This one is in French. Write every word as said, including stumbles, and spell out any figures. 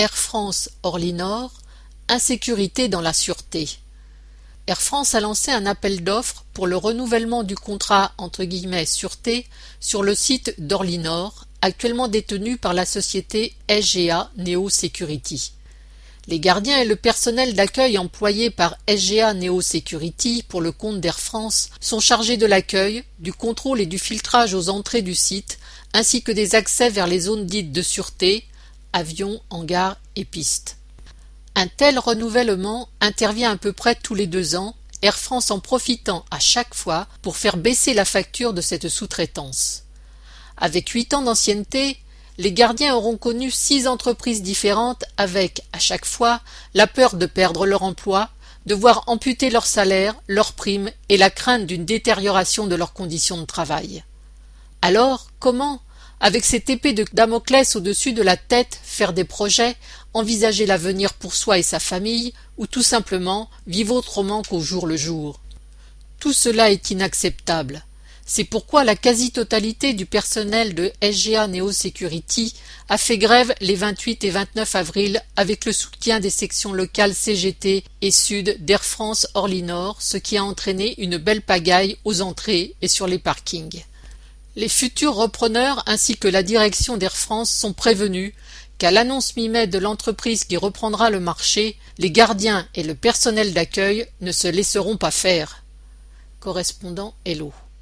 Air France Orly Nord, insécurité dans la sûreté. Air France a lancé un appel d'offres pour le renouvellement du contrat entre guillemets sûreté sur le site d'Orly Nord, actuellement détenu par la société S G A Neo Security. Les gardiens et le personnel d'accueil employés par S G A Neo Security pour le compte d'Air France sont chargés de l'accueil, du contrôle et du filtrage aux entrées du site, ainsi que des accès vers les zones dites de sûreté, avions, hangars et pistes. Un tel renouvellement intervient à peu près tous les deux ans, Air France en profitant à chaque fois pour faire baisser la facture de cette sous-traitance. Avec huit ans d'ancienneté, les gardiens auront connu six entreprises différentes avec, à chaque fois, la peur de perdre leur emploi, de voir amputer leur salaire, leurs primes et la crainte d'une détérioration de leurs conditions de travail. Alors, comment, avec cette épée de Damoclès au-dessus de la tête, faire des projets, envisager l'avenir pour soi et sa famille, ou tout simplement vivre autrement qu'au jour le jour? Tout cela est inacceptable. C'est pourquoi la quasi-totalité du personnel de S G A Neo Security a fait grève les vingt-huit et vingt-neuf avril avec le soutien des sections locales C G T et Sud d'Air France Orly Nord, ce qui a entraîné une belle pagaille aux entrées et sur les parkings. Les futurs repreneurs ainsi que la direction d'Air France sont prévenus qu'à l'annonce mi-mai de l'entreprise qui reprendra le marché, les gardiens et le personnel d'accueil ne se laisseront pas faire. Correspondant Hello.